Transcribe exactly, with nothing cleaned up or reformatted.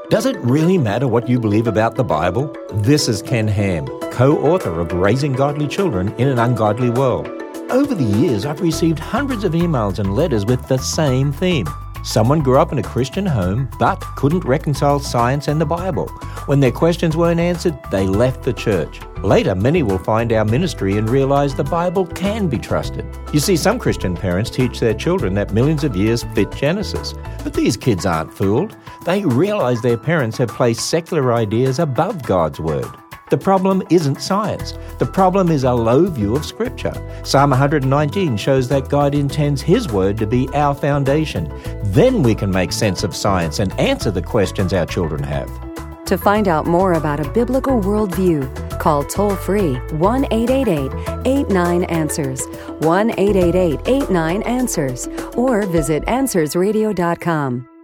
Does it really matter what you believe about the Bible? This is Ken Ham, co-author of Raising Godly Children in an Ungodly World. Over the years, I've received hundreds of emails and letters with the same theme. Someone grew up in a Christian home but couldn't reconcile science and the Bible. When their questions weren't answered, they left the church. Later, many will find our ministry and realize the Bible can be trusted. You see, some Christian parents teach their children that millions of years fit Genesis. But these kids aren't fooled. They realize their parents have placed secular ideas above God's Word. The problem isn't science. The problem is a low view of Scripture. Psalm one nineteen shows that God intends His Word to be our foundation. Then we can make sense of science and answer the questions our children have. To find out more about a biblical worldview, call toll-free one eight eight eight, eight nine, answers, one eight eight eight, eight nine, answers, or visit answers radio dot com.